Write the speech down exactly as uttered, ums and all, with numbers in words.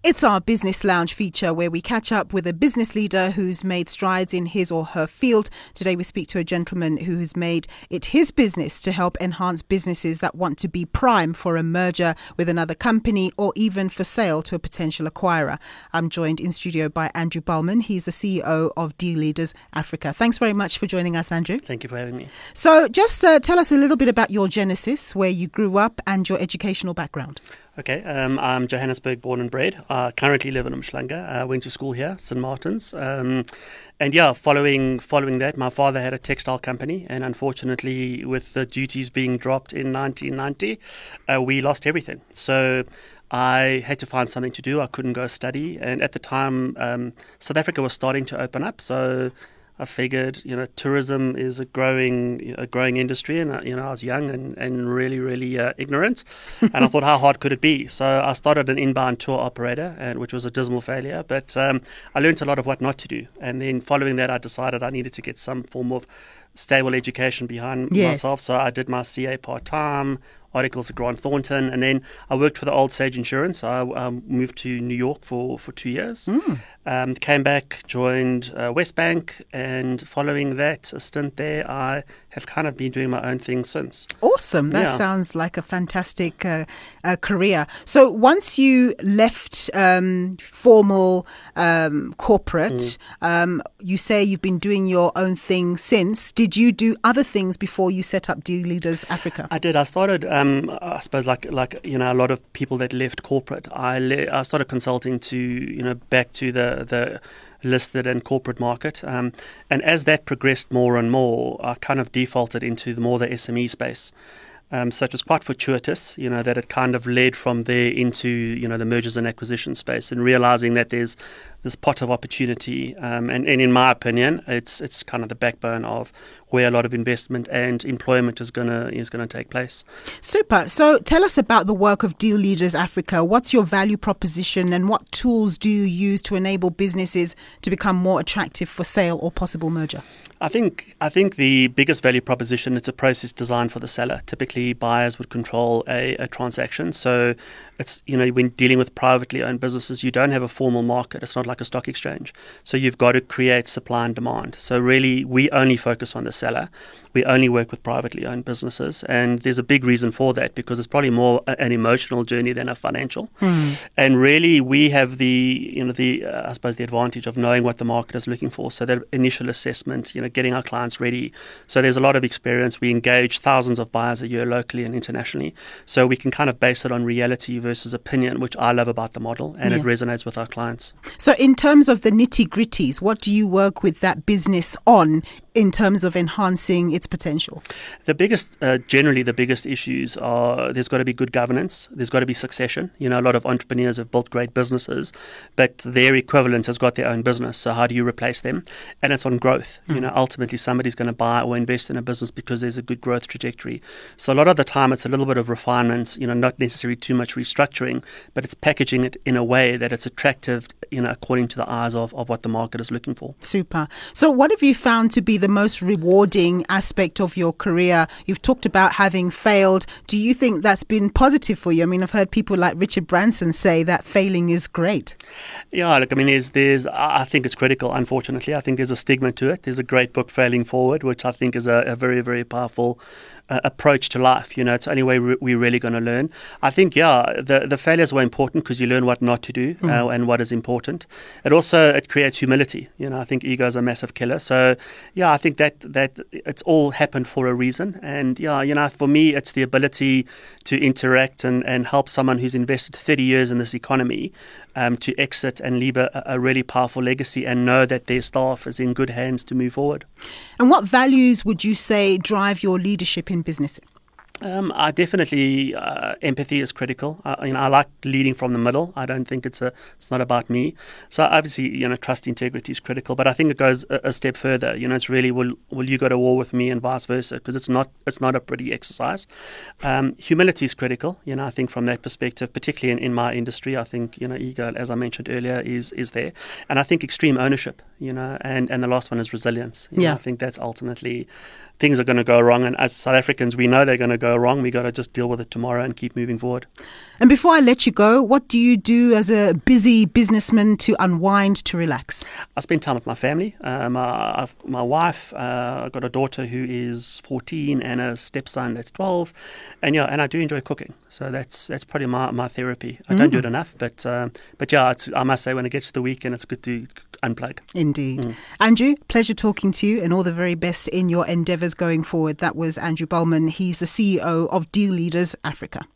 It's our Business Lounge feature where we catch up with a business leader who's made strides in his or her field. Today we speak to a gentleman who has made it his business to help enhance businesses that want to be prime for a merger with another company or even for sale to a potential acquirer. I'm joined in studio by Andrew Bullman. He's the C E O of Deal Leaders Africa. Thanks very much for joining us, Andrew. Thank you for having me. So just uh, tell us a little bit about your genesis, where you grew up and your educational background. Okay, um, I'm Johannesburg born and bred. I currently live in Umhlanga. I went to school here, Saint Martin's. Um, and yeah, following following that, my father had a textile company. And unfortunately, with the duties being dropped in nineteen ninety, uh, we lost everything. So I had to find something to do. I couldn't go study. And at the time, um, South Africa was starting to open up. So I figured, you know, tourism is a growing, a growing industry, and you know, I was young and, and really, really uh, ignorant, and I thought, how hard could it be? So I started an inbound tour operator, and which was a dismal failure. But um, I learned a lot of what not to do, and then following that, I decided I needed to get some form of stable education behind yes. myself. So I did my C A part time. Articles at Grant Thornton, and then I worked for the Old Sage Insurance. I um, moved to New York for, for two years. Mm. Um, came back, joined uh, Westbank, and following that, a stint there, I have kind of been doing my own thing since. Awesome. That yeah. sounds like a fantastic uh, uh, career. So once you left um, formal um, corporate, mm. um, you say you've been doing your own thing since. Did you do other things before you set up Deal Leaders Africa? I did. I started... Um, Um, I suppose like like you know a lot of people that left corporate, I le- I started consulting to you know back to the the listed and corporate market, um, and as that progressed more and more, I kind of defaulted into the more the S M E space. Um, so it was quite fortuitous, you know, that it kind of led from there into, you know, the mergers and acquisition space, and realizing that there's this pot of opportunity. Um, and, and in my opinion, it's it's kind of the backbone of where a lot of investment and employment is gonna is gonna take place. Super. So tell us about the work of Deal Leaders Africa. What's your value proposition, and what tools do you use to enable businesses to become more attractive for sale or possible merger? I think I think the biggest value proposition, it's a process designed for the seller. Typically, buyers would control a, a transaction. So it's, you know, when dealing with privately owned businesses, you don't have a formal market. It's not like a stock exchange. So you've got to create supply and demand. So really, we only focus on the seller. We only work with privately owned businesses, and there's a big reason for that, because it's probably more a, an emotional journey than a financial. Mm. And really, we have the, you know, the uh, I suppose the advantage of knowing what the market is looking for. So that initial assessment, you know, getting our clients ready. So there's a lot of experience. We engage thousands of buyers a year locally and internationally. So we can kind of base it on reality versus opinion, which I love about the model, and yeah. it resonates with our clients. So in terms of the nitty-gritties, what do you work with that business on in terms of enhancing its potential? The biggest, uh, generally the biggest issues are there's got to be good governance, there's got to be succession. You know, a lot of entrepreneurs have built great businesses, but their equivalent has got their own business. So how do you replace them? And it's on growth. Mm. You know, ultimately somebody's going to buy or invest in a business because there's a good growth trajectory. So a lot of the time it's a little bit of refinement, you know, not necessarily too much restructuring, but it's packaging it in a way that it's attractive, you know, according to the eyes of, of what the market is looking for. Super. So what have you found to be the most rewarding aspect of your career? You've talked about having failed. Do you think that's been positive for you? I mean, I've heard people like Richard Branson say that failing is great. Yeah, look, I mean, there's, there's, I think it's critical, unfortunately. I think there's a stigma to it. There's a great book, Failing Forward, which I think is a, a very, very powerful Uh, approach to life. You know, it's the only way re- we're really going to learn. I think, yeah, the, the failures were important because you learn what not to do mm. uh, and what is important. It also, it creates humility. You know, I think ego is a massive killer. So, yeah, I think that, that it's all happened for a reason. And, yeah, you know, for me, it's the ability to interact and, and help someone who's invested thirty years in this economy um, to exit and leave a, a really powerful legacy and know that their staff is in good hands to move forward. And what values would you say drive your leadership in business? Um, I definitely uh, empathy is critical. Uh, you know, I like leading from the middle. I don't think it's a it's not about me. So obviously, you know, trust integrity is critical. But I think it goes a, a step further. You know, it's really will will you go to war with me and vice versa, because it's not it's not a pretty exercise. Um, humility is critical. You know, I think from that perspective, particularly in, in my industry, I think you know ego, as I mentioned earlier, is is there, and I think extreme ownership. You know, and, and the last one is resilience. You yeah, know, I think that's ultimately things are going to go wrong. And as South Africans, we know they're going to go wrong. We got to just deal with it tomorrow and keep moving forward. And before I let you go, what do you do as a busy businessman to unwind, to relax? I spend time with my family. Uh, my, I've, my wife, uh, I've got a daughter who is fourteen and a stepson that's twelve. And yeah, and I do enjoy cooking. So that's that's probably my, my therapy. I mm. don't do it enough, but um, but yeah, it's, I must say when it gets to the weekend, it's good to unplug. Indeed. Mm. Andrew, pleasure talking to you and all the very best in your endeavours going forward. That was Andrew Bullman. He's the C E O of Deal Leaders Africa.